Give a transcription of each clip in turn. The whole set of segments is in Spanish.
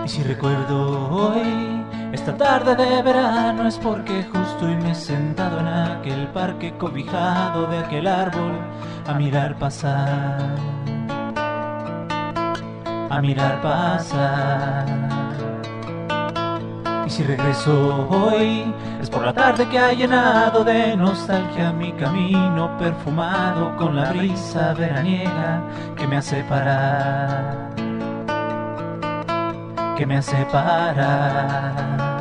Y si recuerdo hoy, esta tarde de verano, es porque justo hoy me he sentado en aquel parque cobijado de aquel árbol a mirar pasar, a mirar pasar. Y si regreso hoy, es por la tarde que ha llenado de nostalgia mi camino perfumado con la brisa veraniega que me hace parar, que me hace parar.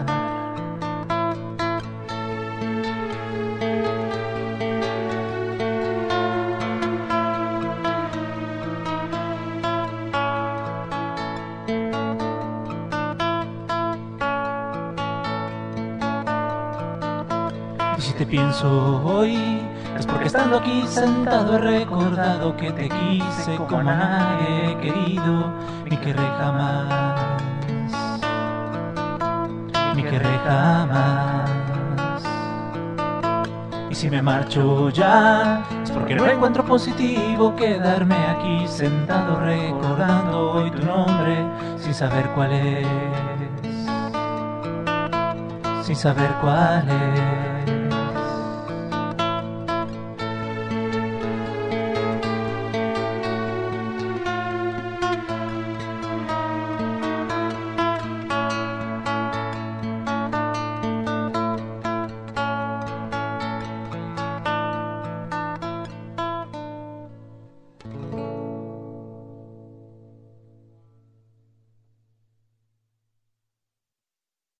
Y si te pienso hoy, es porque estando aquí sentado he recordado que te quise como a nadie he querido, ni querré jamás, ni querré jamás. Y si me marcho ya, es porque no encuentro positivo quedarme aquí sentado recordando hoy tu nombre sin saber cuál es, sin saber cuál es.